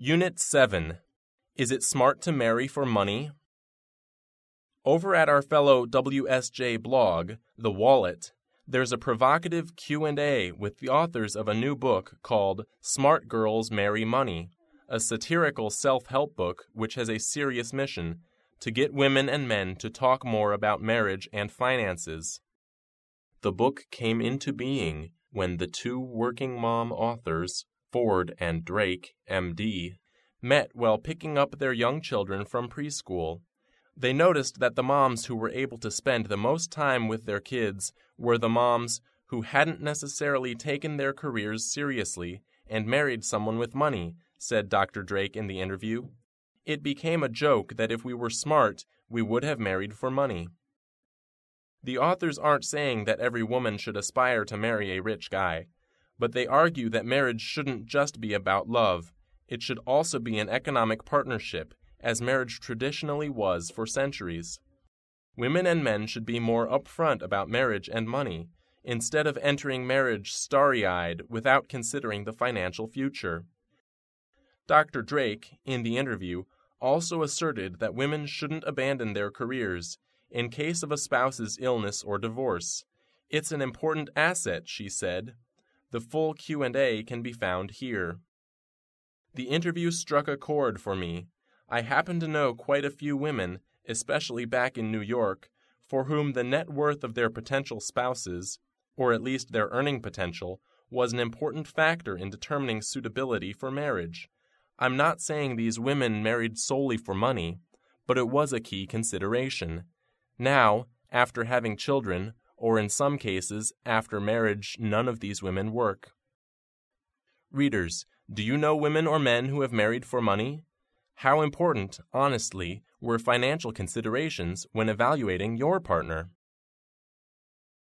Unit 7. Is it smart to marry for money? Over at our fellow WSJ blog, The Wallet, there's a provocative Q&A with the authors of a new book called Smart Girls Marry Money, a satirical self-help book which has a serious mission to get women and men to talk more about marriage and finances. The book came into being when the two working mom authors, Ford and Drake, MD, met while picking up their young children from preschool. They noticed that the moms who were able to spend the most time with their kids were the moms who hadn't necessarily taken their careers seriously and married someone with money, said Dr. Drake in the interview. It became a joke that if we were smart, we would have married for money. The authors aren't saying that every woman should aspire to marry a rich guy, but they argue that marriage shouldn't just be about love. It should also be an economic partnership, as marriage traditionally was for centuries. Women and men should be more upfront about marriage and money, instead of entering marriage starry-eyed without considering the financial future. Dr. Drake, in the interview, also asserted that women shouldn't abandon their careers in case of a spouse's illness or divorce. It's an important asset, she said. The full Q&A can be found here. The interview struck a chord for me. I happen to know quite a few women, especially back in New York, for whom the net worth of their potential spouses, or at least their earning potential, was an important factor in determining suitability for marriage. I'm not saying these women married solely for money, but it was a key consideration. Now, after having children, or in some cases, after marriage, none of these women work. Readers, do you know women or men who have married for money? How important, honestly, were financial considerations when evaluating your partner?